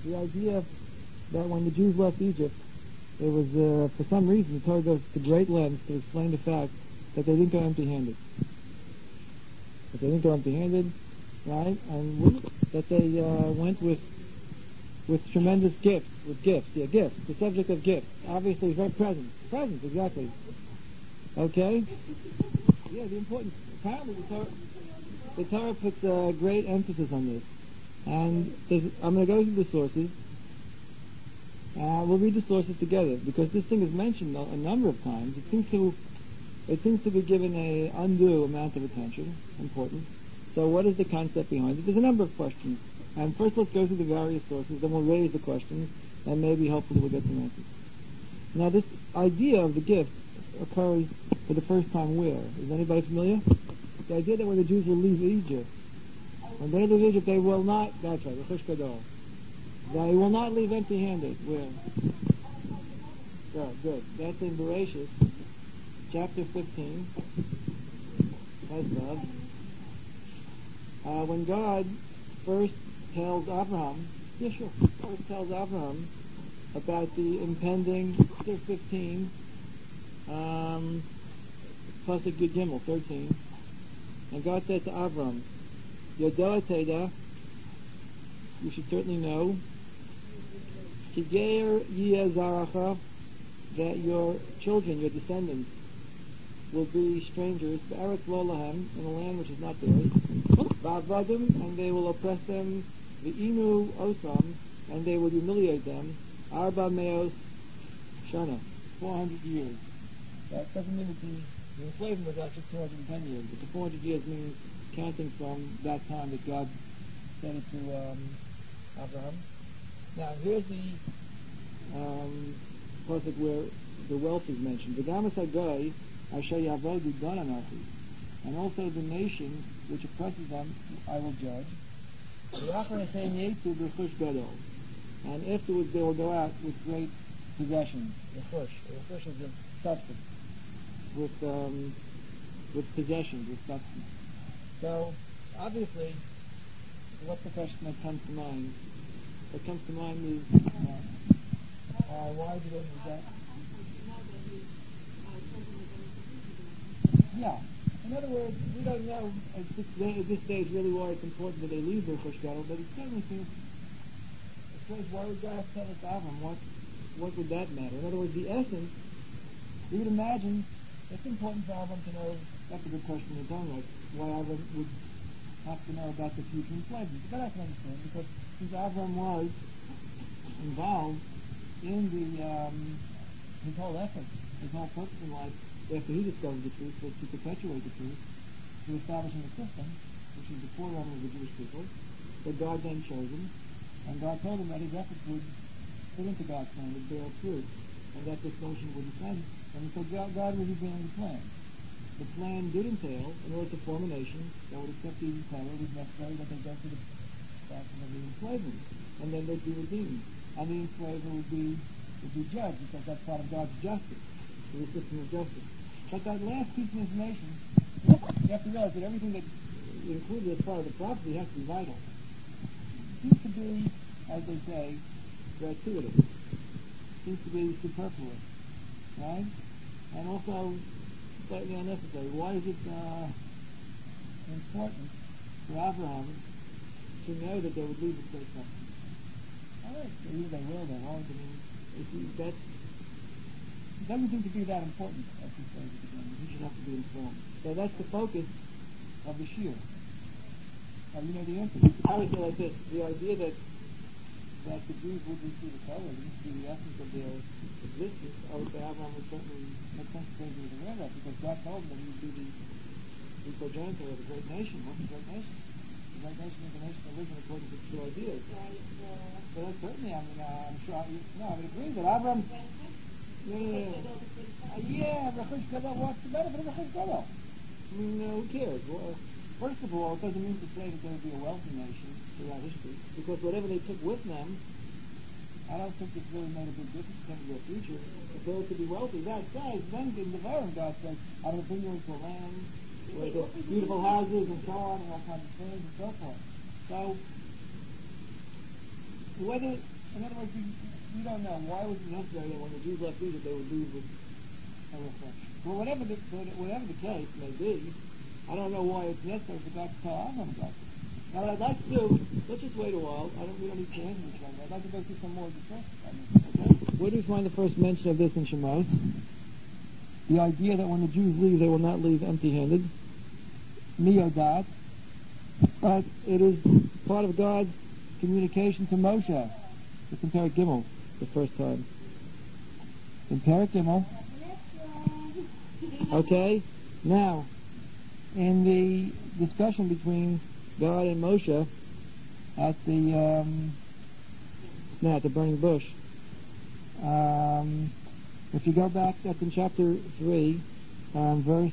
the idea that when the Jews left Egypt, it was, for some reason, the Torah goes to great lengths to explain the fact that they didn't go empty-handed. That they didn't go empty-handed, right? And that they went with tremendous gifts, gifts. The subject of gifts. Obviously, very present. Present, exactly. Okay? Yeah, the importance. Apparently, the Torah puts great emphasis on this. And I'm going to go through the sources. We'll read the sources together, because this thing is mentioned a number of times. It seems to be given an undue amount of attention. Important. So what is the concept behind it? There's a number of questions. And first let's go through the various sources, then we'll raise the questions, and maybe hopefully we'll get some answers. Now this idea of the gift occurs for the first time where? Is anybody familiar? The idea that when the Jews will leave Egypt, when they leave Egypt they will not, that's right, the Chush Gadol. They will not leave empty-handed. Where? Good. That's in Bereshit, chapter 15. That's when God first tells Abraham about the impending, chapter 15, Pasuk Yud Gimel, 13, and God said to Abraham, Yodah Teda, you should certainly know, Kigeir Yeh Zaracha, that your children, your descendants, will be strangers, Be'eretz Lo Lahem, in a land which is not theirs, Va'avadim, and they will oppress them, Ve'inu Osam, and they will humiliate them, Arba Meos Shana, 400 years. That doesn't mean that the enslavement was actually 210 years, but the 400 years means counting from that time that God said it to Abraham. Now here's the pasuk where the wealth is mentioned. V'gamas hagoy asher yavodu don anachi, and also the nation which oppresses them I will judge. And afterwards they will go out with great possessions. Rechush is a substance. With possessions, with substance. So obviously, what's the question that comes to mind? What comes to mind is why do they do that? Yeah. In other words, we don't know at this stage really why it's important that they leave their Chush Gadol, but it certainly seems why would God tell us Avram? What would that matter? In other words, the essence, you would imagine it's important for Avram to know. That's a good question in its own right. Why Avram would have to know about the future enslavement. But that I can understand, because since Avram was involved in his whole effort, his whole purpose in life, after he discovered the truth, was to perpetuate the truth, to establishing a system, which is the forerunner of the Jewish people, that God then chose him, and God told him that his efforts would fit into God's plan, would bear fruit, and that this nation would descend. And so God was revealing the plan. The plan did entail, in order to form a nation that would accept the Torah, it was necessary that they go through the process of the enslavement, and then they'd be redeemed. And the enslaver would be judged, because that's part of God's justice, the system of justice. But that last piece of information, you have to realize that everything that included as part of the prophecy has to be vital. It seems to be, as they say, gratuitous. It seems to be superfluous, right? And also slightly unnecessary. Why is it important for Abraham to know that they would leave this place up? All right, so either they will, they won't. I mean, that doesn't seem to be that important at this stage of the game. He should have to be informed. So that's the focus of the Shir. You know the answer. I would say like this: the idea that the Jews would receive the Torah, would receive the essence of their existence, I would say Abraham would certainly make sense to be aware of that, because God told him that he would be the progenitor of a great nation. What's a great nation? A great nation is a nation that lives in accordance with true ideas. So that's certainly, I'm sure, I would agree that Abraham. Yeah, Rechush Gadol. What's the benefit of Rechush Gadol? I mean, who cares? Well, first of all, it doesn't mean to say that there would be a wealthy nation throughout history, because whatever they took with them, I don't think it's really made a big difference in terms of their future. If they were to be wealthy, that says, then in the Devarim, God says, I will bring you into a land where there's beautiful houses and so on, and all kinds of things and so forth. So, whether, in other words, we don't know why was it necessary that when the Jews left Egypt they would leave with a reflection. Well, whatever the case may be, I don't know why it's necessary for God to tell Avram about this. Now, what I'd like to do, let's just wait a while. We don't need to answer this right now. I'd like to go through some more discussion on this. Okay? Where do we find the first mention of this in Shemos? The idea that when the Jews leave, they will not leave empty-handed. Miodat. But it is part of God's communication to Moshe. It's in Perek Gimel, the first time. In Perek Gimel. Okay? Now, in the discussion between God and Moshe at the burning bush, if you go back, that's in chapter 3, verse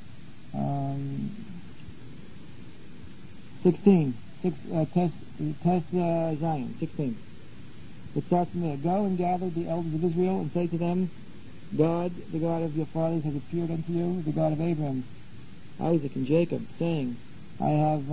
16. Test Zion, 16. It starts from there. Go and gather the elders of Israel and say to them, God, the God of your fathers, has appeared unto you, the God of Abraham, Isaac, and Jacob, saying, I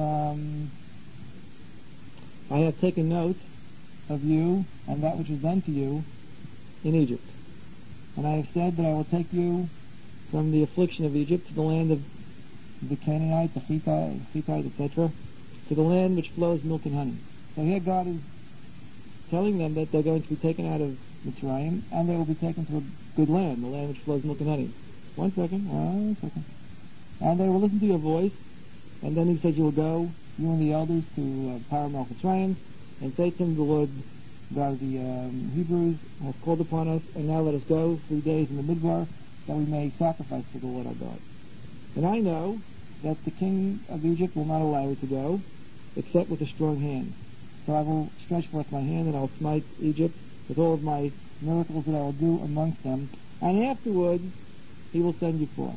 have taken note of you and that which is done to you in Egypt. And I have said that I will take you from the affliction of Egypt to the land of the Canaanites, the Hittites, etc., to the land which flows milk and honey. So here God is telling them that they're going to be taken out of Mitzrayim, and they will be taken to a good land, the land which flows milk and honey. One second. And they will listen to your voice, and then he says you will go, you and the elders, to Paramel Mitzrayim, and say to him, the Lord God of the Hebrews has called upon us, and now let us go 3 days in the Midbar, that we may sacrifice to the Lord our God. And I know that the king of Egypt will not allow you to go, except with a strong hand. So I will stretch forth my hand, and I will smite Egypt with all of my miracles that I will do amongst them, and afterwards he will send you forth.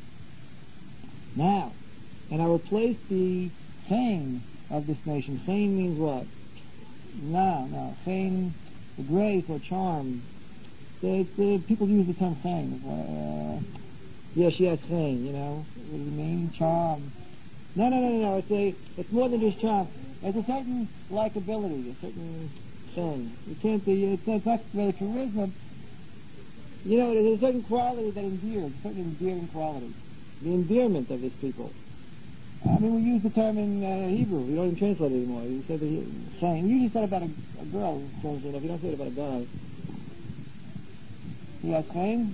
Now, and I will place the fame of this nation. Fame means what? No. Fame, the grace or charm. People use the term fame. Yes, fame, you know. What do you mean? Charm. No. It's more than just charm. It's a certain likability, a certain thing. You can't do, it's not really charisma. You know, there's a certain quality that endears, a certain endearing quality. The endearment of these people. I mean, we use the term in Hebrew. We don't even translate it anymore. You said the saying. You usually said about a girl, you don't say it about a guy. You got saying?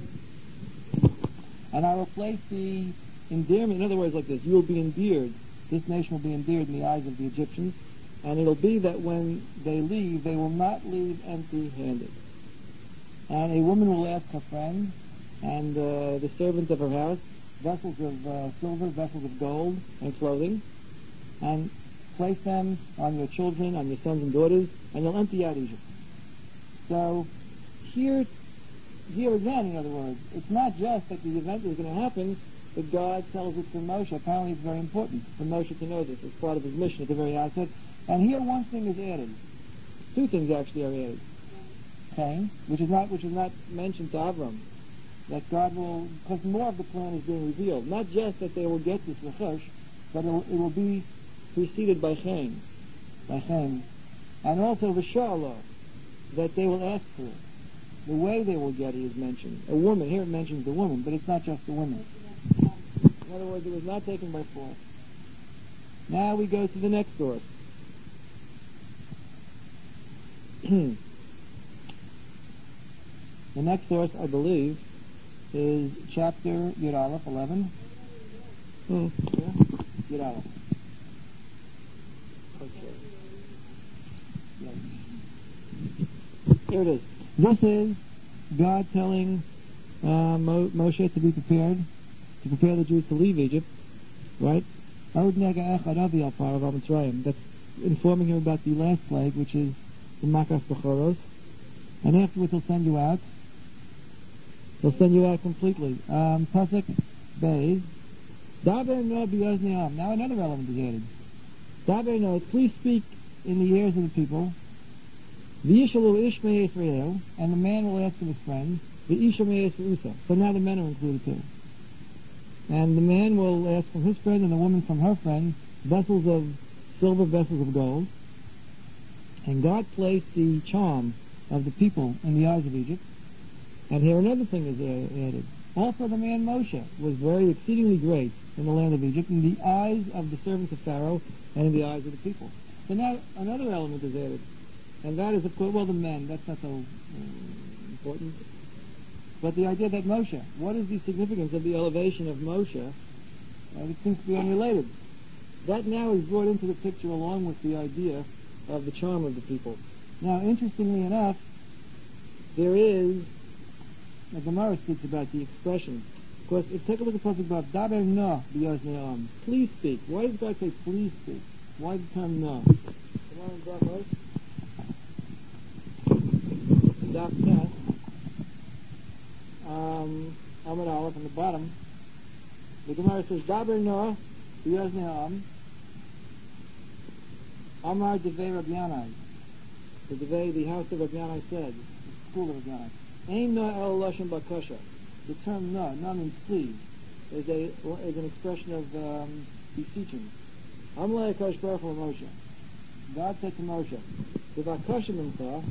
And I will place the endearment, in other words, like this. You will be endeared. This nation will be endeared in the eyes of the Egyptians. And it'll be that when they leave, they will not leave empty-handed. And a woman will ask her friend and the servants of her house vessels of silver, vessels of gold, and clothing, and place them on your children, on your sons and daughters, and you'll empty out Egypt. So here again, in other words, it's not just that the event is going to happen, but God tells it to Moshe. Apparently it's very important for Moshe to know this. It's part of his mission at the very outset. And here one thing is added. Two things actually are added. Okay, which is not mentioned to Avram. That God will, because more of the plan is being revealed. Not just that they will get this rechush, but it will be preceded by Chaim. And also the Shalom, that they will ask for it. The way they will get it is mentioned. A woman, here it mentions the woman, but it's not just the woman. In other words, it was not taken by force. Now we go to the next source. The next source, I believe, is chapter Yud Aleph 11. Yud Aleph. Okay. Yes. Here it is. This is God telling Moshe to be prepared, to prepare the Jews to leave Egypt, right? That's informing him about the last plague, which is the Makas Bechoros. And afterwards he'll send you out. He'll send you out completely. Pasuk Beis. Daber no b'yozneam. Now another element is added. Daber no, please speak in the ears of the people. V'yishalu ish me'es re'eu, and the man will ask of his friend. V'isha me'es re'usa. So now the men are included too. And the man will ask from his friend and the woman from her friend vessels of silver, vessels of gold. And God placed the charm of the people in the eyes of Egypt. And here another thing is added. Also the man Moshe was very exceedingly great in the land of Egypt, in the eyes of the servants of Pharaoh and in the eyes of the people. So now another element is added. And that is, of course, well, the men, that's not so important. But the idea that Moshe, what is the significance of the elevation of Moshe? It seems to be unrelated. That now is brought into the picture along with the idea of the charm of the people. Now, interestingly enough, there is, the Gemara speaks about the expression. Of course, take a look at something about Daber na b'yozneam. Please speak. Why does God say please speak? Why the term na? Daf Tes, Amud Aleph on the bottom. The Gemara says Daber na b'yozneam. Amar Devei Rabbi Yanai. The house of Rabbi Yanai said, the school of Rabbi Yanai. Ein na el lashon bakasha. The term na means please, is an expression of beseeching. Amar Akash Baruch Hu Moshe. God said to Moshe, B'vakasha mincha,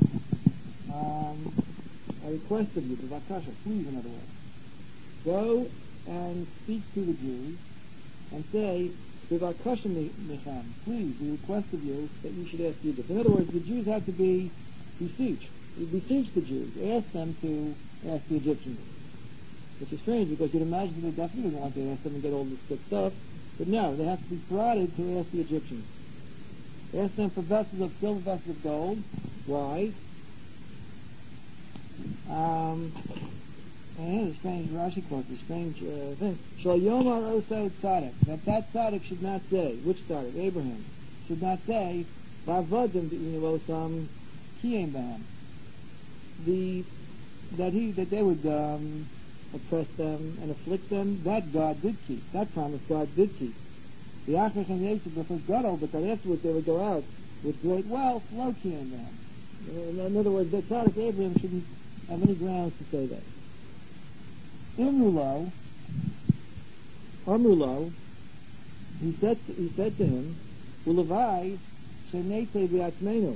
I request of you, B'vakasha, please, in other words, go and speak to the Jews and say, B'vakasha michem, please, we request of you that you should ask Egypt. In other words, the Jews have to beseech the Jews, ask them to ask the Egyptians. Which is strange, because you'd imagine that they definitely don't want to ask them and get all this good stuff. But no, they have to be prodded to ask the Egyptians. Ask them for vessels of silver, vessels of gold. Why? And a strange Rashi quote, a strange thing. Shal Yomar Oso Tzaddik. That Tzaddik should not say, which Tzaddik? Abraham. Should not say, Vavadim Osam Kiyem Bahem. That they would oppress them and afflict them, that God did keep. That promise God did keep. The Achach and Yeshiv was Gadol, but then afterwards they would go out with great wealth, low key in them. In other words, that Tzaddik Abraham shouldn't have any grounds to say that. Amrulo, he said to him, Ulavai shenete v'atzmenu,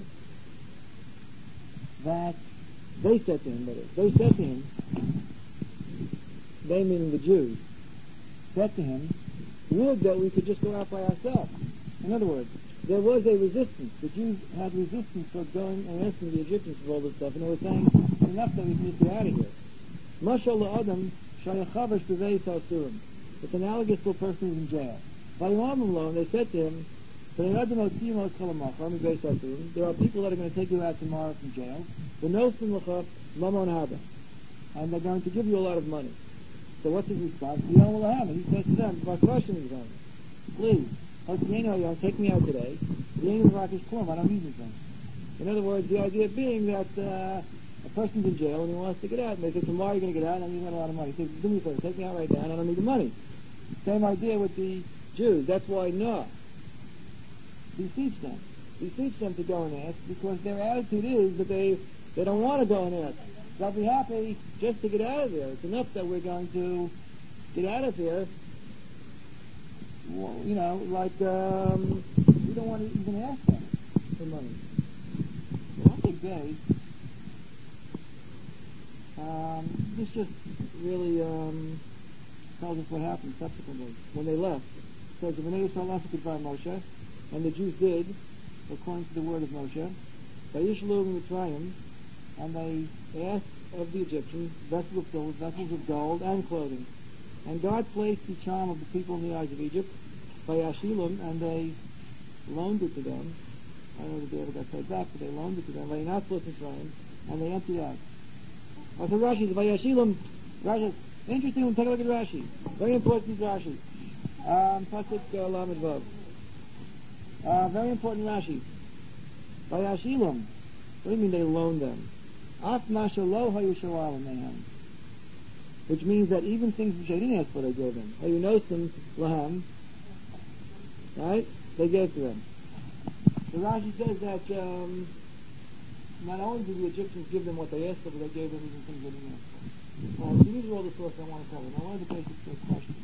that they said to him, they meaning the Jews, said to him, would that we could just go out by ourselves. In other words, there was a resistance. The Jews had resistance towards going and asking the Egyptians for all this stuff, and they were saying, enough that we can just get out of here. Mashal la'adam shayachavash b'vei sasurim. It's analogous to a person who's in jail. And they said to him, there are people that are going to take you out tomorrow from jail, and they're going to give you a lot of money. So what's his response? He says to them, please, take me out today. I don't need anything. In other words, the idea being that a person's in jail and he wants to get out, and they say, tomorrow you're going to get out and you want a lot of money. He says, do me a favor, take me out right now, and I don't need the money. Same idea with the Jews. That's why Noah beseech them to go and ask, because their attitude is that they don't want to go and ask. They'll be happy just to get out of there. It's enough that we're going to get out of here. Well, we don't want to even ask them for money. One big day, this just really tells us what happened subsequently when they left. It says, "V'nei Yisrael asked by Moshe," and the Jews did, according to the word of Moshe. Vayishlu Mitzrayim, and they asked of the Egyptians vessels of silver, vessels of gold, and clothing. And God placed the charm of the people in the eyes of Egypt by Ashilum, and they loaned it to them. I don't know if they ever got paid back, but they loaned it to them. Vayinatzlos Mitzrayim, and they emptied out. Also Rashi, Vayashilum, Rashi, interesting, take a look at Rashi. Very important Rashi. Pasuk Lamed Vav. Very important Rashi. Vayashilum. What do you mean they loaned them? Af masha lo hayu shawalim mehem. Which means that even things which they didn't ask for, they gave them. Hayu nosim lahem. Right? They gave to them. The Rashi says that not only did the Egyptians give them what they asked for, but they gave them even things they didn't ask for. So these are all the sources I want to cover. Now, one of the basic questions.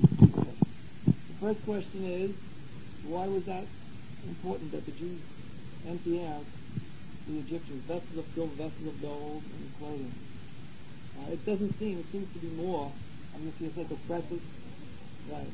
The first question is, why was that important that the Jews empty out the Egyptians, vessels of silver, vessels of gold, and clothing. It seems to be more. I'm going to see a set of presses. Right.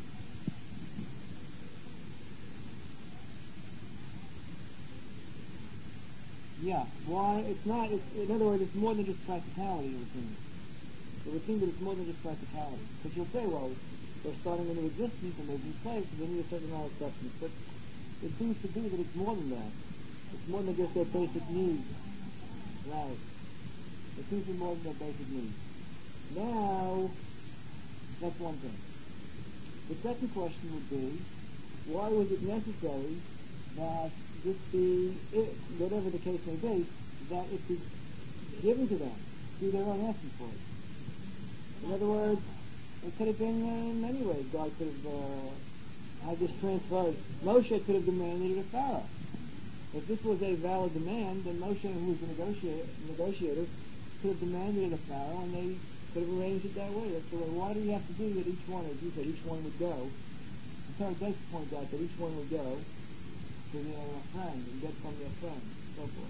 Yeah. Why? It's not. In other words, it's more than just practicality, it would seem. It would seem that it's more than just practicality. Because you'll say, well, they're starting into existence and they've been slaves, so they need a certain amount of substance. But it seems to be that it's more than that. It's more than just their basic needs. Right. It seems to be more than their basic needs. Now, that's one thing. The second question would be, why was it necessary that this be, whatever the case may be, that it be given to them through their own asking for it? In other words, it could have been in many ways. God could have had this transferred. Moshe could have demanded it of Pharaoh. If this was a valid demand, then Moshe, who was the negotiator, could have demanded it of Pharaoh, and they could have arranged it that way. That's the way. Why do you have to do that? Each one, as you said, each one would go. The Torah does point out that each one would go to their friend and get from their friend, and so forth.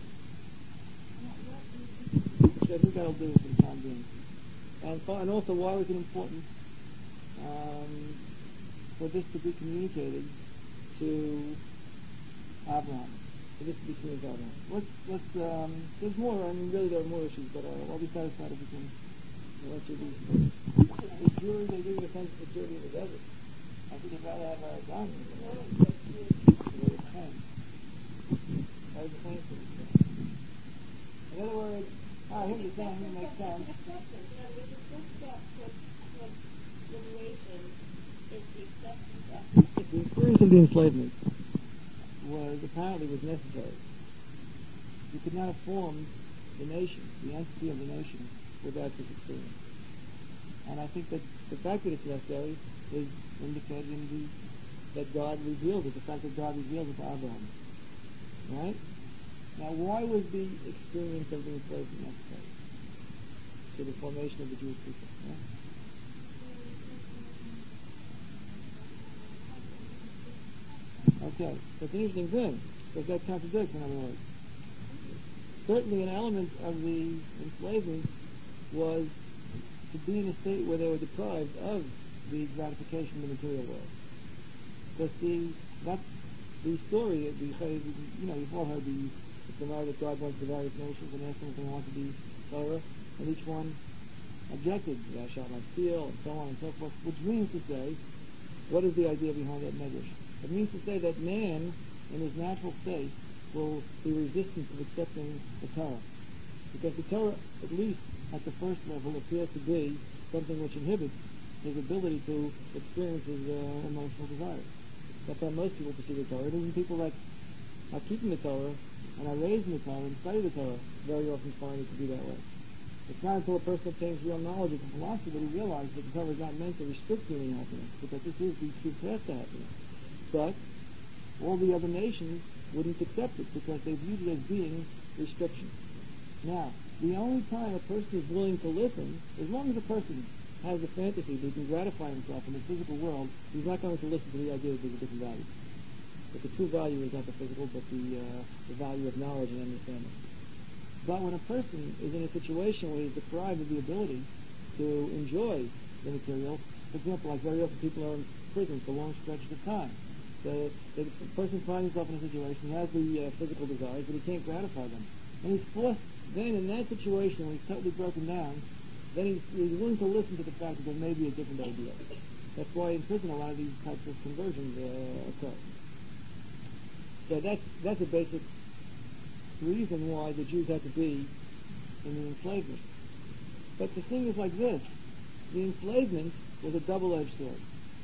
So I think that'll do for the time being. And also, why was it important for this to be communicated to Abraham? For this to be communicated to Abraham. There's more. I mean, really, there are more issues, but I'll be satisfied if we can answer these. The Jews, they give you a sense of security in the desert. I think they'd rather have a gun than a tent. That is the same thing. In other words, I hear you saying it makes sense. The experience of the enslavement was necessary. You could not have formed the nation, the entity of the nation, without this experience. And I think that the fact that it's necessary is indicated in that God revealed it, the fact that God revealed it to Abraham. Right? Now, why was the experience of the enslavement necessary to the formation of the Jewish people? Yeah? Okay, that's an interesting thing, because that contradicts, in other words. Certainly an element of the enslavement was to be in a state where they were deprived of the gratification of the material world. Because that's the story, you've all heard the Gemara that God went to various nations and asked them if they wanted to be Torah, and each one objected, thou shalt not steal, and so on and so forth, which means to say, what is the idea behind that medrash? It means to say that man, in his natural state, will be resistant to accepting the Torah. Because the Torah, at least at the first level, appears to be something which inhibits his ability to experience his emotional desires. That's how most people perceive the Torah. Even people that are keeping the Torah and are raised in the Torah and study the Torah very often find it to be that way. It's not until a person obtains real knowledge of the philosophy that he realizes that the Torah is not meant to restrict human happiness, because this is the true path to happiness. But all the other nations wouldn't accept it because they viewed it as being restriction. Now, the only time a person is willing to listen, as long as a person has a fantasy that he can gratify himself in the physical world, he's not going to listen to the idea that there's a different value. That the true value is not the physical, but the value of knowledge and understanding. But when a person is in a situation where he's deprived of the ability to enjoy the material, for example, like very often people are in prison for long stretches of time. The person finds himself in a situation, he has the physical desires, but he can't gratify them. And he's forced, then in that situation, when he's totally broken down, then he's willing to listen to the fact that there may be a different idea. That's why in prison a lot of these types of conversions occur. So that's a basic reason why the Jews had to be in the enslavement. But the thing is like this, the enslavement was a double-edged sword.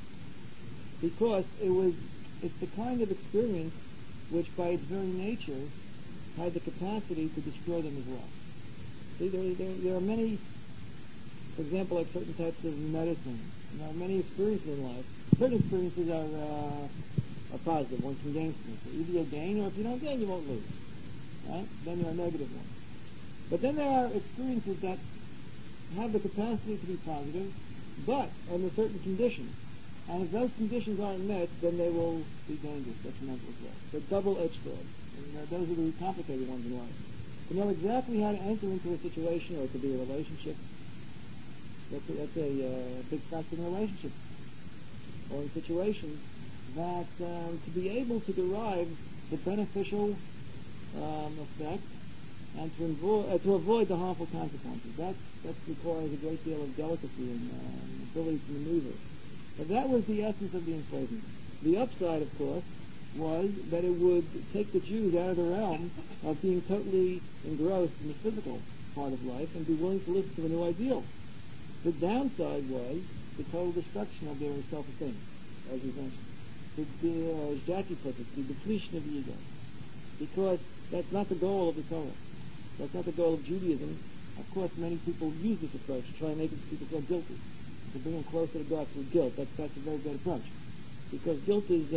Because it's the kind of experience which by its very nature had the capacity to destroy them as well. See, there are many, for example, like certain types of medicine. There are many experiences in life. Certain experiences are positive. One can gain something. Either you'll gain, or if you don't gain, you won't lose. Right? Then there are negative ones. But then there are experiences that have the capacity to be positive, but under certain conditions. And if those conditions aren't met, then they will be dangerous, detrimental as well. So double-edged sword. And those are the complicated ones in life. To know exactly how to enter into a situation, or it could be a relationship. That's a big factor in a relationship, or in situations, that to be able to derive the beneficial effect and to avoid the harmful consequences. That requires a great deal of delicacy and ability to maneuver. But that was the essence of the enslavement. The upside, of course, was that it would take the Jews out of the realm of being totally engrossed in the physical part of life and be willing to listen to a new ideal. The downside was the total destruction of their self-esteem, as we mentioned. As Jackie put it, the depletion of the ego. Because that's not the goal of the Torah. That's not the goal of Judaism. Of course, many people use this approach to try and make people feel guilty, to bring them closer to God through guilt. That's a very good approach. Because guilt is,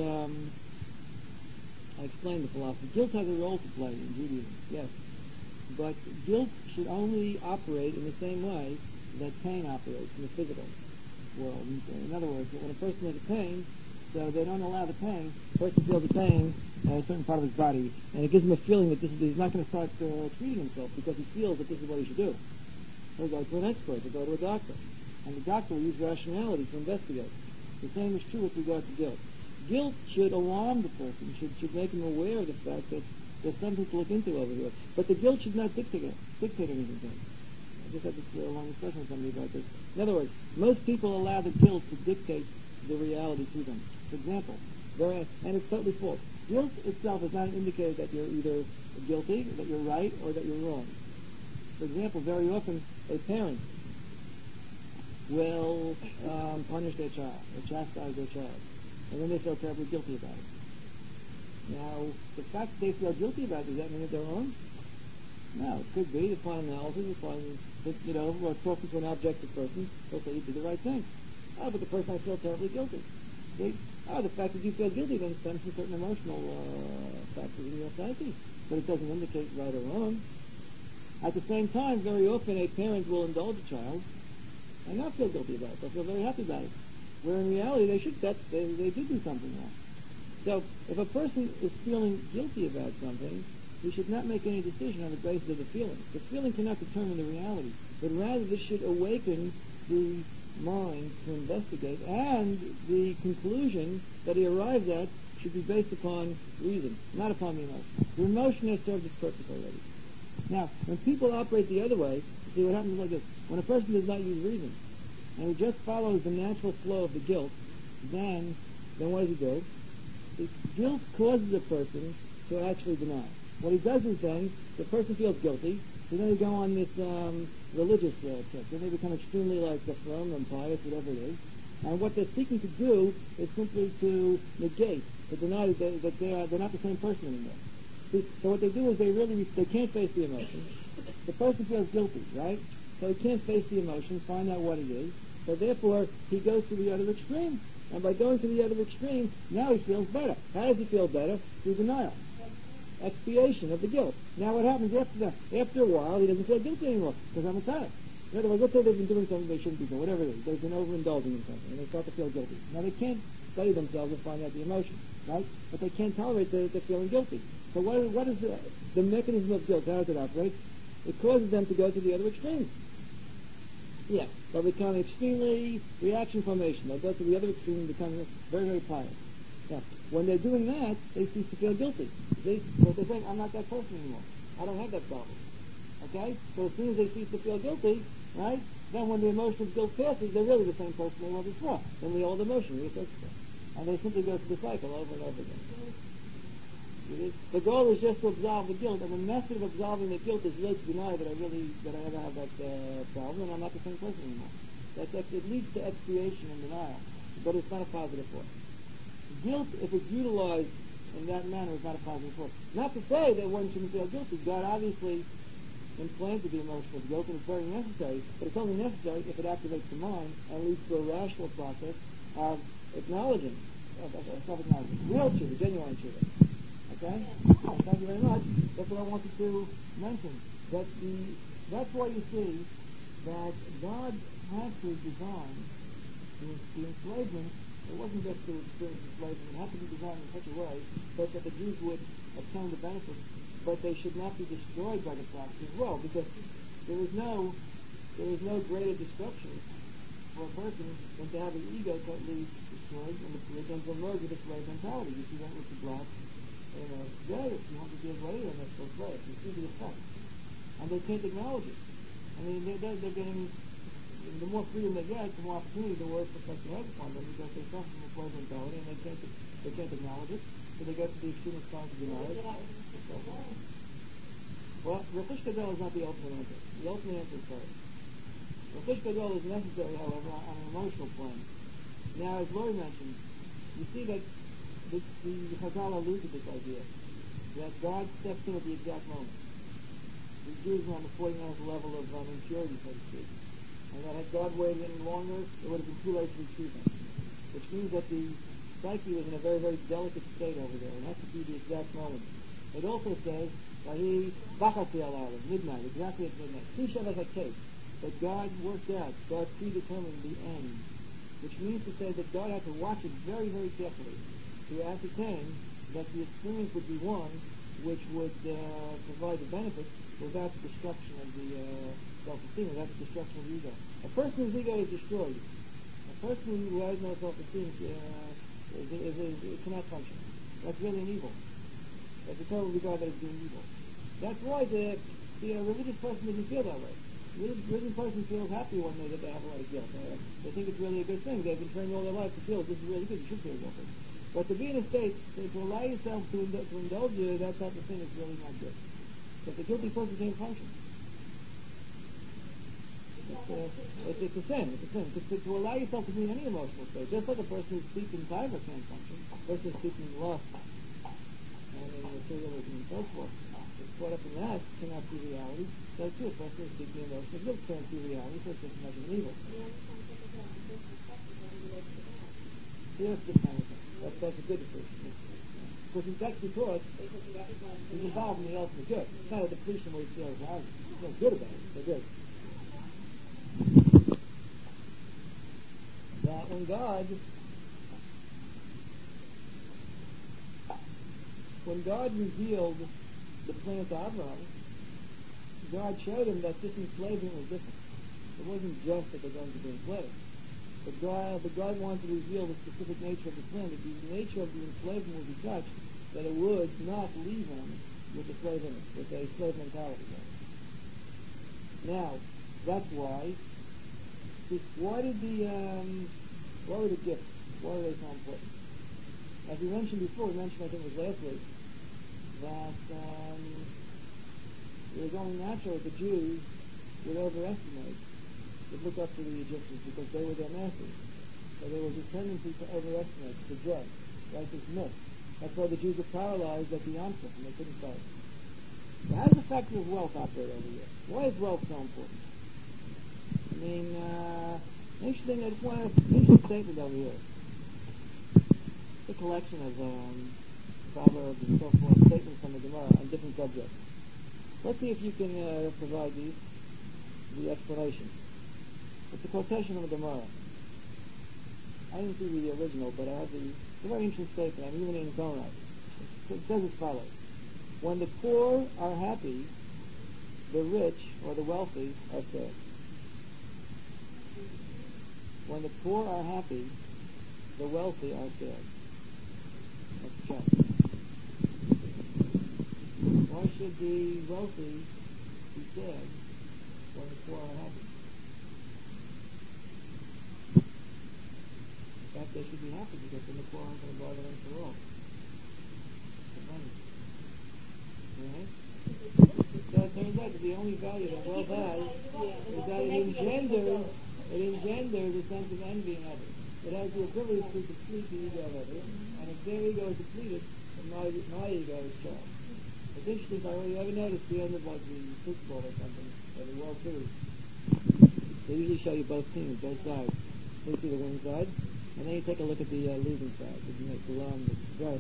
I explained the philosophy. Guilt has a role to play in Judaism, yes. But guilt should only operate in the same way that pain operates in the physical world. In other words, when a person has a pain, so they don't allow the pain, the person feels the pain in a certain part of his body, and it gives him a feeling that he's not going to start treating himself because he feels that this is what he should do. He'll go to an expert, he'll go to a doctor, and the doctor will use rationality to investigate. The same is true with regard to guilt. Guilt should alarm the person, should make him aware of the fact that there's something to look into over here. But the guilt should not dictate anything to him. I just had this long discussion with somebody about this. In other words, most people allow the guilt to dictate the reality to them. For example, and it's totally false. Guilt itself is not an indicator that you're either guilty, that you're right, or that you're wrong. For example, very often a parent will punish their child, or chastise their child, and then they feel terribly guilty about it. Now, the fact that they feel guilty about it, does that mean that they're wrong? No, it could be. Upon analysis, upon, or talking to an objective person, they'll say you did the right thing. Oh, but the person I feel terribly guilty. See? Oh, the fact that you feel guilty then stems from certain emotional factors in your psyche, but it doesn't indicate right or wrong. At the same time, very often a parent will indulge a child and not feel guilty about it. They'll feel very happy about it. Where in reality they did do something wrong. So if a person is feeling guilty about something, he should not make any decision on the basis of the feeling. The feeling cannot determine the reality, but rather this should awaken the mind to investigate, and the conclusion that he arrives at should be based upon reason, not upon the emotion. The emotion has served its purpose already. Now, when people operate the other way, see what happens like this. When a person does not use reason, and he just follows the natural flow of the guilt, then what does he do? The guilt causes a person to actually deny. What he does is then, the person feels guilty, so then they go on this religious trip. Then they become extremely firm and pious, whatever it is. And what they're seeking to do is simply to negate, to deny that they're not the same person anymore. See, so what they do is they can't face the emotion. The person feels guilty, right? So he can't face the emotion, find out what it is. So therefore, he goes to the other extreme. And by going to the other extreme, now he feels better. How does he feel better? Through denial. Expiation of the guilt. Now what happens after that? After a while, he doesn't feel guilty anymore, because I'm a tired. In other words, let's say they've been doing something they shouldn't be doing, whatever it is. They've been overindulging in something, and they start to feel guilty. Now they can't study themselves and find out the emotion, right? But they can't tolerate the feeling guilty. So what is the mechanism of guilt? How does it operate? It causes them to go to the other extreme. Yeah, they'll become extremely reaction formation. They'll go to the other extreme and become very, very pious. Now, when they're doing that, they cease to feel guilty. They think, I'm not that person anymore. I don't have that problem. Okay? So as soon as they cease to feel guilty, right, then when the emotion of guilt passes, they're really the same person they were before. Then the old emotion resurfaces. And they simply go through the cycle over and over again. The goal is just to absolve the guilt, and the method of absolving the guilt is really to deny that I ever have that problem, and I'm not the same person anymore. It leads to expiation and denial, but it's not a positive force. Guilt, if it's utilized in that manner, is not a positive force. Not to say that one shouldn't feel guilty. God obviously implanted the emotion of guilt, and it's very necessary, but it's only necessary if it activates the mind and leads to a rational process of acknowledging, self-acknowledgement, real truth, genuine truth. Okay? Thank you very much. That's what I wanted to mention. That's why you see that God had to design the enslavement. It wasn't just to experience enslavement. It had to be designed in such a way such that the Jews would obtain the benefit, but they should not be destroyed by the practice as well, because there is no greater destruction for a person than to have his ego totally destroyed and to emerge with a slave mentality. You see that with the blacks today, a few hundred years later, and they're still slaves. You see the effect. And they can't acknowledge it. I mean, they're getting, the more freedom they get, the more opportunity the worse effect they have upon them, because they suffer from a slave mentality and they can't acknowledge it, so they get to the extreme of trying to deny it. Well, Refush Gadol is not the ultimate answer. The ultimate answer is third. Refush Gadol is necessary, however, on an emotional plane. Now, as Lori mentioned, you see that the Chazal alludes to this idea, that God steps in at the exact moment. The Jews were on the 49th level of impurity, so to speak. And that had God waited any longer, it would have been too late to retrieve them. Which means that the psyche was in a very, very delicate state over there. It has to be the exact moment. It also says, midnight, exactly at midnight. That God worked out, God predetermined the end. Which means to say that God had to watch it very, very carefully to ascertain that the experience would be one which would provide the benefit without the destruction of the self-esteem, without the destruction of the ego. A person whose ego is destroyed, a person who has no self-esteem cannot function. That's really an evil. That's a total regard that is being evil. That's why the religious person doesn't feel that way. The religious person feels happy one day that they have a lot of guilt. They think it's really a good thing. They've been trained all their life to feel this is really good. You should feel guilty. But to be in a state, to allow yourself to indulge you, that type of thing is really not good. But the guilty person can't function. It's a sin. It's a sin. To allow yourself to be in any emotional state, just like a person who's steeped in taiva can't function, a person who's steeped in lust and in materialism and so forth, is caught up in that, cannot see reality. So too, a person who's steeped in emotional guilt can't see reality, so it's just as much of an evil. See, that's this kind of thing. That's a good depletion. Because he's actually taught he's involved in the ultimate good. It's not a depletion where he feels value. He feels good about it. They're good. That when God revealed the plan to Abraham, God showed him that this enslavement was different. It wasn't just that they're going to be enslaved. But God wanted to reveal the specific nature of the plan, that the nature of the enslavement would be such that it would not leave him with a slave image, with a slave mentality. Now, that's why. Why were the gifts? Why were they so important? As we mentioned before, I think it was last week, that it was only natural that the Jews would overestimate, would look up to the Egyptians because they were their masters. So there was a tendency to overestimate, to judge, like this myth. That's why the Jews were paralyzed at the Yom Tov and they couldn't fight. So how does the factor of wealth operate over here? Why is wealth so important? I mean, interesting, I just want to interesting statement over here. It's a collection of proverbs and so forth, statements from the Gemara on different subjects. Let's see if you can provide the explanation. It's a quotation from the Gemara. I didn't see the original, but I have it's a very interesting statement. I'm even in its own right. It says as follows: when the poor are happy, the rich or the wealthy are sad. When the poor are happy, the wealthy are sad. Let's check. Why should the wealthy be sad when the poor are happy? In fact, they should be happy because then the poor aren't going to bother them for all. The money. Right? So it turns out that the only value that wealth has is that it engenders a sense of envy in others. It has the ability to deplete the ego of others, and if their ego is depleted, then my ego is charged. It's interesting, by the way, you ever notice the end of like the Super Bowl or something, or the World Series? They usually show you both teams, both sides. You see the winning side, and then you take a look at the losing side, the long, right.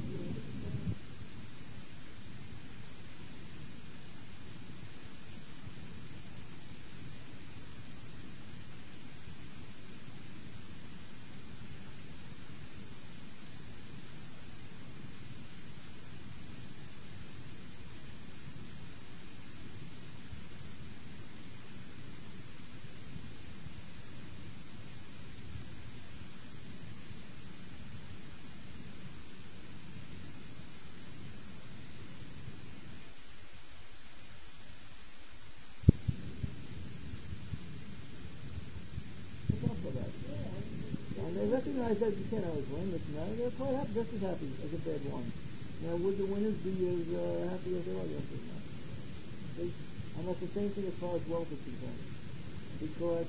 I said you can't always win. This and that. They're quite happy, just as happy as if they had won. Now, would the winners be as happy as they were? Yes or no? See? And that's the same thing as far as wealth is concerned. Because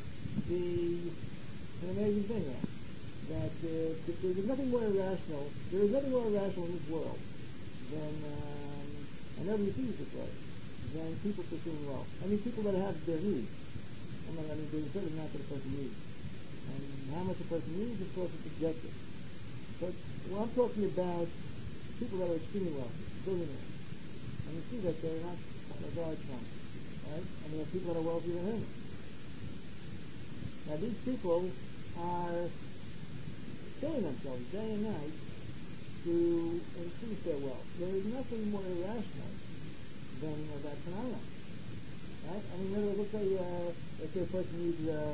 an amazing thing that there's nothing more irrational. There is nothing more irrational in this world than, and nobody sees it this way, than people pursuing wealth. I mean, people that have their needs. I mean, there's a certain amount that a person needs. And how much a person needs, of course, is subjective. But when I'm talking about people that are extremely wealthy, billionaires, and you see that they're not large sums, right? And there are people that are wealthier than him. Now, these people are killing themselves day and night to increase their wealth. There is nothing more irrational than that phenomenon. Right? I mean, in other words, let's say a person needs a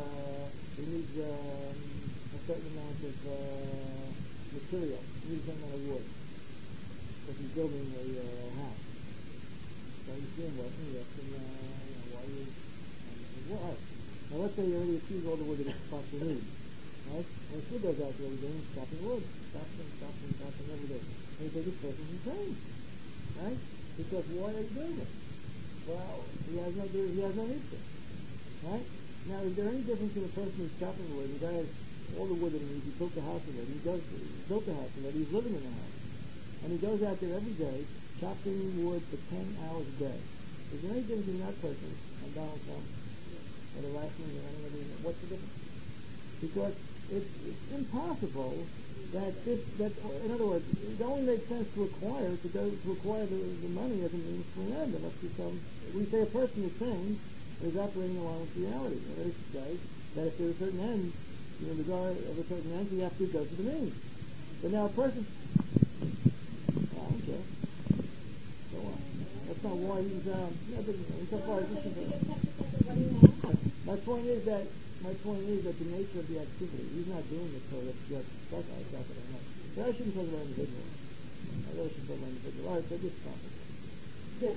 certain amount of material. He needs a certain amount of wood. If he's building a house. So you see him working, you ask him, why are you... Well, all right. Now let's say you already achieved all the wood that it's possible need. Right? And he still goes out there every day and chopping wood. Chopping every day. And you say, this person's insane. Right? Because why are you doing it? Well, he has no need to. Right? Now, is there any difference in a person who's chopping wood? The guy has all the wood that he needs. He built the house already. He built the house already. He's living in the house. And he goes out there every day chopping wood for 10 hours a day. Is there any difference between that person and Donald Trump? Or the rationing or anything? What's the difference? Because it's impossible that in other words, it only makes sense to acquire the money as a means to an end. There must be some. We say a person is sane is operating along with reality. That is to say that if there's a certain end, the desire of a certain end, you have to go to the means. But now a person, I don't care. So that's not why he's insofar as this is. My point is that the nature of the activity, he's not doing it so that just stuck out or not. But I shouldn't talk about individuals. I really shouldn't talk about individuals. All right, so this topic. Yeah.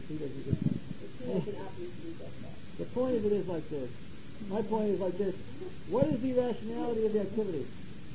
The point of it is like this. My point is like this. What is the rationality of the activity?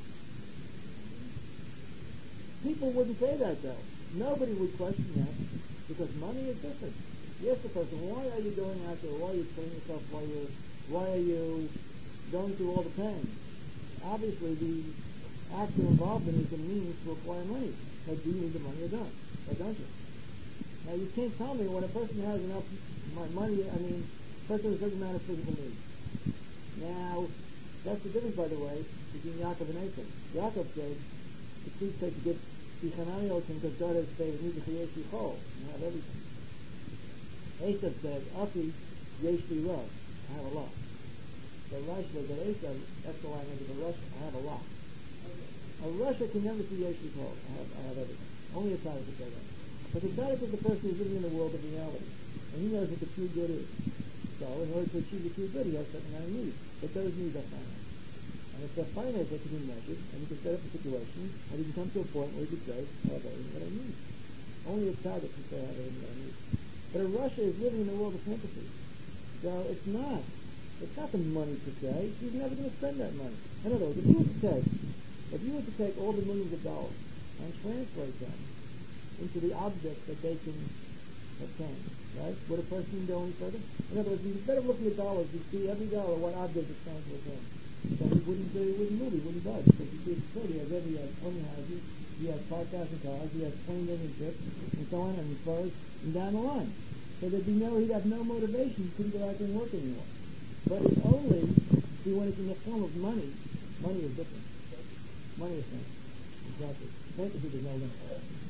People wouldn't say that though. Nobody would question that because money is different. Yes, the person, why are you going out there? Why are you killing yourself? Why are you going through all the pain? Obviously, the act you're involved in is a means to acquire money. Now, do you need the money or don't? Or don't you? Now, you can't tell me when a person has enough money, a person has a certain amount of physical needs. Now, that's the difference, by the way, between Yaakov and Esav. Yaakov said, the priest said to give Tichanami Otim because God has said, you have everything. Esav said, Aki, Yesh Li Rav, I have a lot. So Rashi said that Esav, that's the line of Russia, I have a lot. A Russia can never see Yesh Li Rav, I have everything. Only a tzaddik can say that. But the tzaddik is the person who's living in the world of reality. And he knows what the true good is. So in order to achieve the true good, he has certain amount of needs. But those needs are finite. And if they're finite, they can be measured, and you can set up a situation, and you can come to a point where you can say, I have everything that I need. Only a tzaddik can say I have everything that I need. But a Russia is living in the world of fantasy. So it's not the money per se. He's never going to spend that money. In other words, if you were to take all the millions of dollars and translate them into the objects that they can obtain, right? Would a person go any further? In other words, instead of looking at dollars, you see every dollar what object it's trying to obtain. So he wouldn't move, he wouldn't budge. Because you see it's good, he has 20 houses, he has 5,000 cars, he has 20 million ships, and so on, and cars, and down the line. So he'd have no motivation, he couldn't go out there and work anymore. But it's only, when it's in the form of money is different. Money is different. Exactly. Fantasy there's no limit.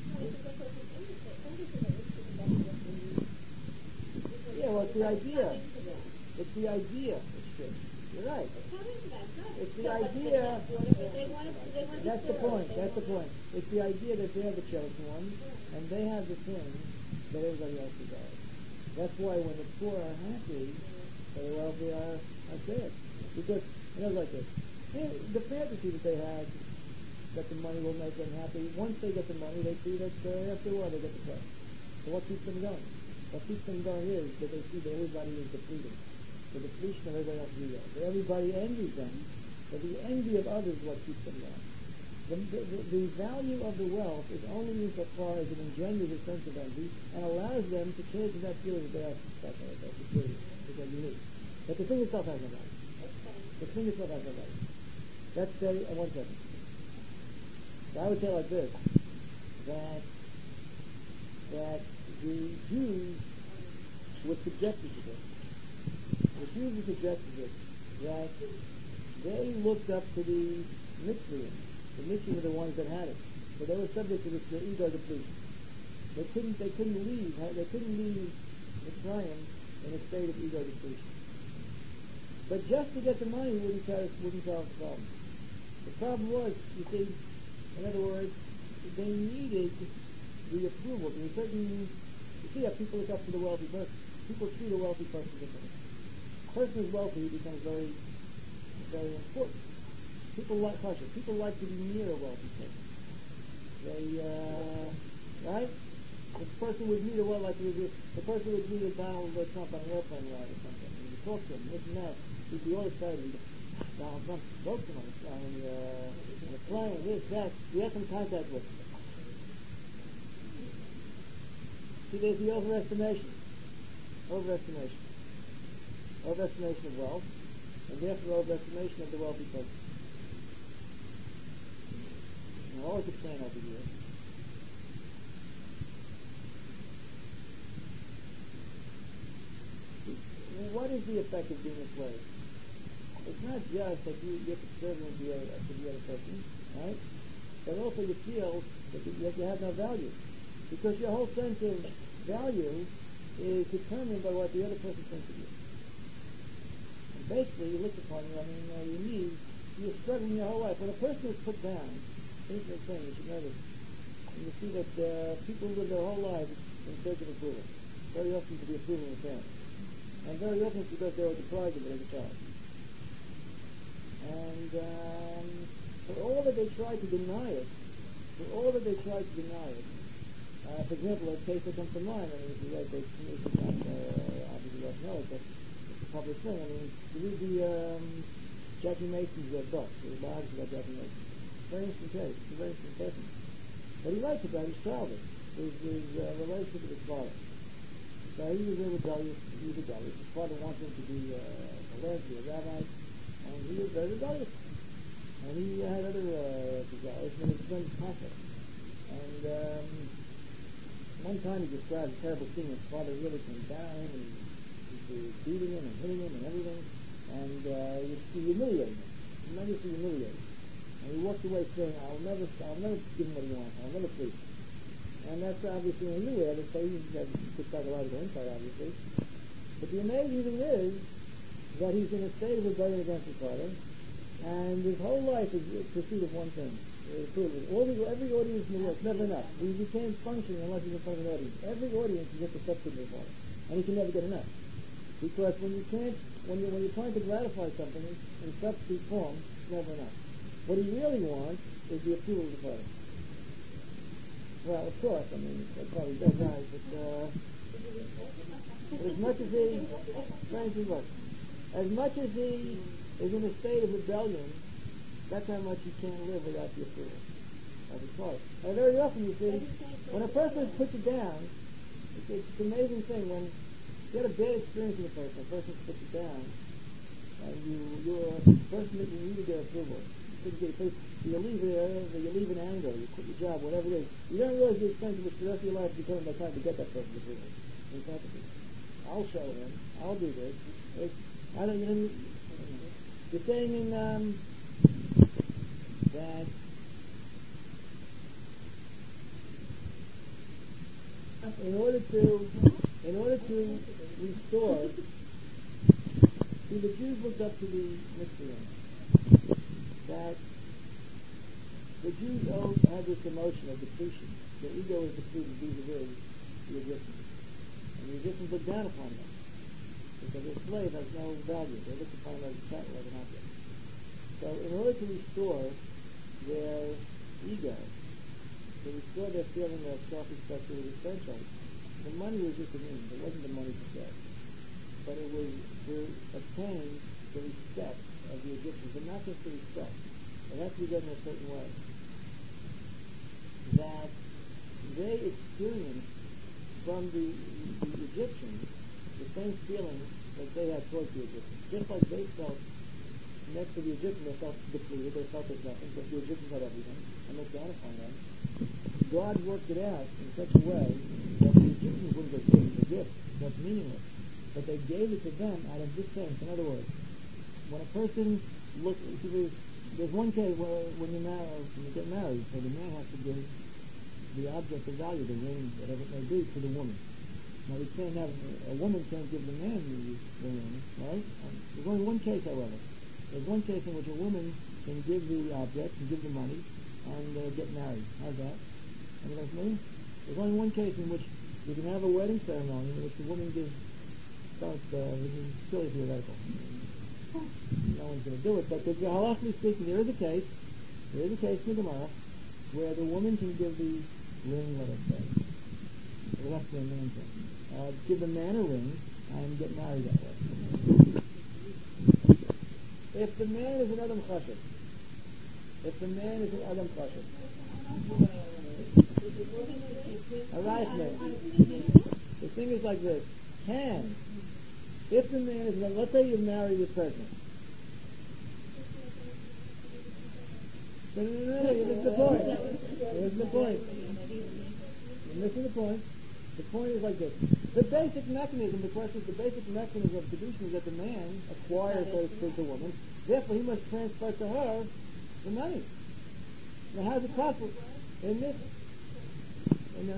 Yeah, well, it's the idea. It's the idea. It's true. You're right. It's the idea. That's the point. It's the idea that they're the chosen ones, and they have the thing that everybody else desires. That's why when the poor are happy, the wealthy are sad. Because, like this, the fantasy that they had that the money will make them happy, once they get the money, they see that after a while they get the price. So what keeps them going? What keeps them going is that they see that everybody is depleted. The depletion of everybody else's ego. That everybody envies them But the envy of others is what keeps them down. The value of the wealth is only insofar as it engenders a sense of envy and allows them to chase that feeling that they are special, that they're superior, that they're unique. But the thing itself has no value. The thing itself has no value. Let's say, 1 second. So I would say like this, that the Jews were subjected to this. The Jews were subjected to this, that they looked up to the Mitzrayim. The Mitzrayim were the ones that had it. So they were subject to this ego depletion. They couldn't leave Mitzrayim in a state of ego depletion. But just to get the money wouldn't solve the problem. The problem was, you see, in other words, they needed the approval. There was certain, you see how people look up to the wealthy person. People treat a wealthy person differently. A person who's wealthy becomes very, very important. People like to be near a wealthy person. Right? The person would meet the person would meet a Donald Trump on an airplane ride or something. And you talk to him, this and that. He'd be all excited. Donald Trump spoke to him on the plane, this, that. You have some contact with him. See, there's the overestimation of wealth, and therefore overestimation of the wealthy person. And I'll always explain over here. What is the effect of being a slave? It's not just that you get subservient to the other person, right? But also you feel that you have no value. Because your whole sense of value is determined by what the other person thinks of you. And basically, you look upon you're struggling your whole life. When a person is put down, here's the thing, you should know this. And you see that people live their whole lives in search of approval. Very often to the approval of the family. And very often it's because they were deprived of it as a child. And for all that they tried to deny it, for example, a case that comes to mind, if you read this, obviously you don't know it, but it's a public thing. You read the Jackie Mason's book, the biography about Jackie Mason. Very interesting case, a very interesting person. But he writes about his childhood, his relationship with his father. So he was rebellious. His father wanted him to be a rabbi, and he was very rebellious. And he had other desires, and his friends conflict. And one time he described a terrible scene. His father really came down on him, and he was beating him and hitting him and everything, and he humiliated him, tremendously humiliated. And he walked away saying, I'll never give him what he wants. I'll never please him. And that's obviously in a new way. So he has good psychological insight, obviously. But the amazing thing is that he's in a state of rebellion against his father, and his whole life is pursuit of one thing: approval. Every audience in the world, it's never enough. He can't function unless he's in front of an audience. Every audience is just a substitute of father, and he can never get enough. Because when you're trying to gratify something in substitute form, it's never enough. What he really wants is the approval of the father. Well, of course, that's probably does right, but as much as he is in a state of rebellion, that's how much he can't live without the approval of his father. And very often, you see, when a person puts you down, it's an amazing thing. When you get a bad experience with a person puts you down, and you're a person that you needed their approval. You leave in anger, you quit your job, whatever it is. You don't realize the extent to which the rest of your life is determined by trying to get that person's approval. In front of you. I'll show him. I'll do this. You're saying that in order to restore, see, the Jews looked up to the Mitzrayim, that the Jews had this emotion of depletion. Their ego is depleted vis-a-vis the Egyptians. And the Egyptians looked down upon them, because a slave has no value. They looked upon them as a chattel, as an object. So in order to restore their ego, to restore their feeling of self-respect or essential, the money was just a means. It wasn't the money to say. But it was to obtain the respect of the Egyptians, but not just the respect. It has to be done in a certain way. That they experienced from the Egyptians the same feeling that they had towards the Egyptians. Just like they felt next to the Egyptians, they felt depleted, they felt there's nothing, but the Egyptians had everything, and looked down upon them. God worked it out in such a way that the Egyptians wouldn't get given the gift. That's meaningless. But they gave it to them out of this sense. In other words, when a person looks, there's one case where when you get married, so the man has to give the object of value, the ring, whatever it may be, to the woman. Now we can't have, a woman can't give the man the ring, right? There's only one case, however. There's one case in which a woman can give the object, can give the money, and get married. How's that? Anybody familiar? There's only one case in which you can have a wedding ceremony in which the woman gives, this is silly theoretical. No one's going to do it, but halachically speaking, there is a case in the Gemara where the woman can give the ring, let us say. It would have to be a man thing. Give the man a ring and get married that way. If the man is an Adam Chashiv, the thing is like this. If the man is, let's say you marry this person. No, you're missing the point. You're missing the point. The point is like this. The basic mechanism of Kedushin is that the man acquires, so to speak, the woman. Therefore, he must transfer to her the money. Now, how's it possible? In this... No.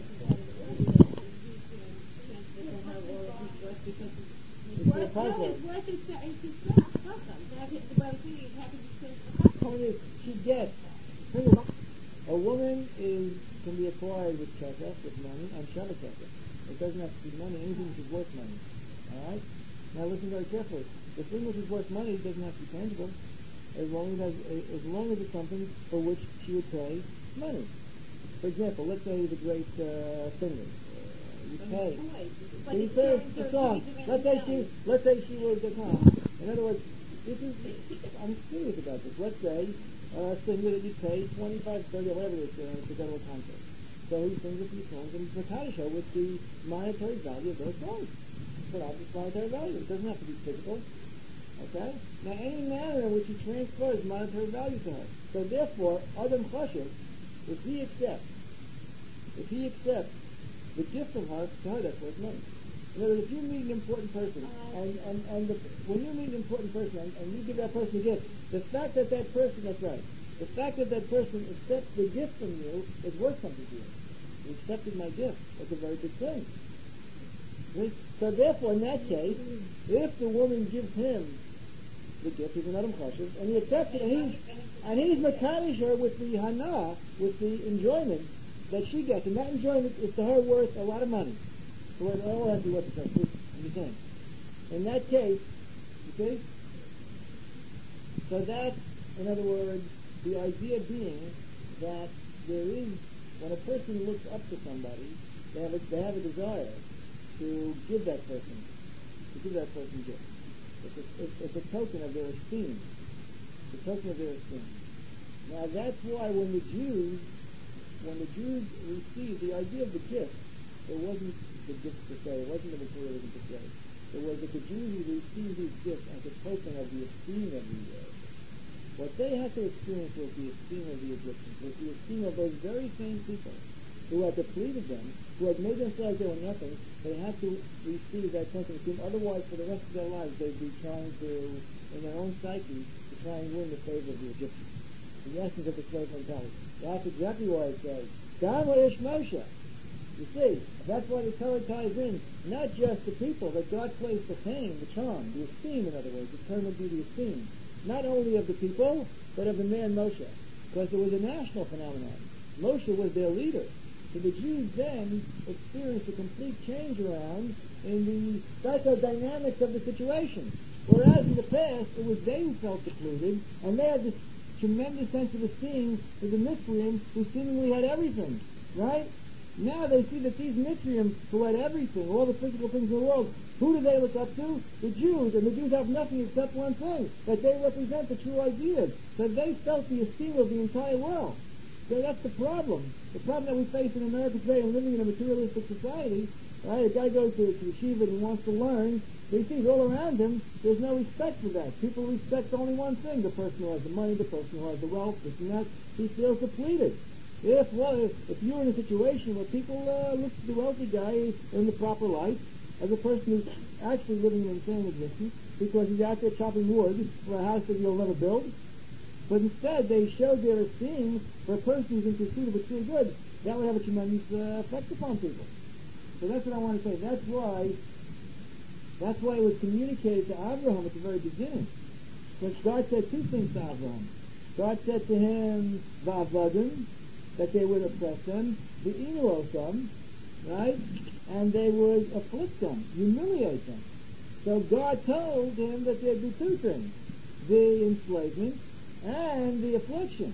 The point is, she gets. A woman can be acquired with kesef, with money, and shava kesef. It doesn't have to be money, anything which is worth money. Alright? Now listen very carefully. The thing which is worth money doesn't have to be tangible, as long as it's something for which she would pay money. For example, let's say he's a great singer. You pay. So you say a song. Let's say she was a song. In other words, I'm serious about this. Let's say a singer that you pay $25, $30, or whatever it is to go to a concert. So he sings a few songs and he's a show with the monetary value of those songs. But obviously monetary value. It doesn't have to be physical. Okay? Now any manner in which he transfers monetary value to her. So therefore, Adam Chashiv, if he accepts the gift from her, to her that's worth money. In other words, if you meet an important person, when you meet an important person and you give that person a gift, the fact that person accepts the gift from you is worth something to you. You accepted my gift. That's a very good thing. Right? So therefore, in that case, if the woman gives him the gift, he's an Adam Chashiv, and he accepts it, and he's mekadosh her with the hana, with the enjoyment that she gets, and that enjoyment is to her worth a lot of money. So it all has to be worth it. Understand? In that case, you see? So that's, in other words, the idea being that there is, when a person looks up to somebody, they have a desire to give that person gift. It's a token of their esteem. Now that's why when the Jews received the idea of the gift, it wasn't the gift per se, it wasn't the materialism per se. It was that the Jews who received these gifts as a token of the esteem of the world. What they had to experience was the esteem of the Egyptians, was the esteem of those very same people who had depleted them, who had made them feel like they were nothing. They had to receive that sense of esteem. Otherwise, for the rest of their lives, they'd be trying to, in their own psyche, to try and win the favor of the Egyptians. The essence of the slave mentality. That's exactly why it says, Dama Ish Moshe. You see, that's why the Torah ties in not just the people, that God placed the fame, the charm, the esteem, in other words, the term would be the esteem, not only of the people, but of the man Moshe. Because it was a national phenomenon. Moshe was their leader. So the Jews then experienced a complete change around in the psychodynamics of the situation. Whereas in the past, it was they who felt secluded, and they had this tremendous sense of esteem for the Mithraim who seemingly had everything, right? Now they see that these Mitzrayim, who had everything, all the physical things in the world, who do they look up to? The Jews. And the Jews have nothing except one thing, that they represent the true ideas. So they felt the esteem of the entire world. So that's the problem. The problem that we face in America today in living in a materialistic society, right? A guy goes to yeshiva and he wants to learn, but he sees all around him, there's no respect for that. People respect only one thing, the person who has the money, the person who has the wealth, this and that. He feels depleted. If you're in a situation where people look at the wealthy guy in the proper light, as a person who's actually living an insane existence, because he's out there chopping wood for a house that he'll never build, but instead they showed their esteem for a person who's in pursuit of a true good, that would have a tremendous effect upon people. So that's what I want to say. That's why it was communicated to Abraham at the very beginning. Because God said two things to Abraham. God said to him, Va'avadim, that they would oppress them, V'inulosam, right? And they would afflict them, humiliate them. So God told him that there'd be two things, the enslavement and the affliction.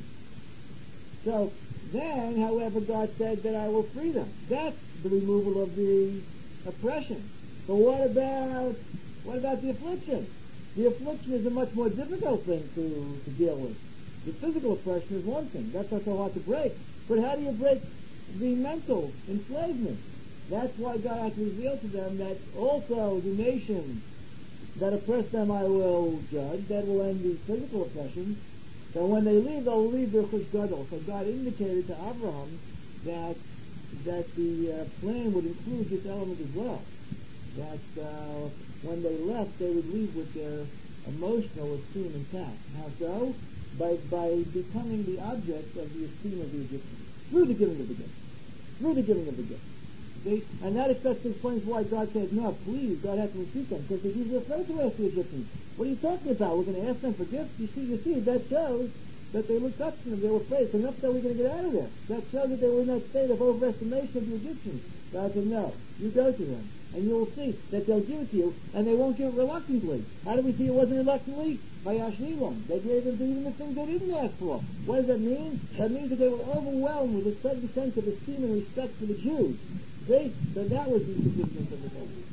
So then, however, God said that I will free them. That's the removal of the oppression. But what about the affliction? The affliction is a much more difficult thing to deal with. The physical oppression is one thing. That's not so hard to break. But how do you break the mental enslavement? That's why God had to reveal to them that also the nations that oppress them I will judge. That will end the physical oppression. So when they leave, they'll leave their chush gadol. So God indicated to Abraham that the plan would include this element as well. That when they left, they would leave with their emotional esteem intact. How so? By becoming the object of the esteem of the Egyptians. Through the giving of the gift. Through the giving of the gift. See? And that especially explains why God said, no, please, God had to refute them, because the Jews were afraid to ask the Egyptians. What are you talking about? We're going to ask them for gifts? You see, that shows that they looked up to them. They were afraid. So enough that we're going to get out of there. That shows that they were in that state of overestimation of the Egyptians. God said, no, you go to them, and you will see that they'll give it to you, and they won't give it reluctantly. How do we see it wasn't reluctantly? By Yashnilam. They gave them even the things they didn't ask for. What does that mean? That means that they were overwhelmed with a certain sense of esteem and respect for the Jews. See? So that was the significance of the thing.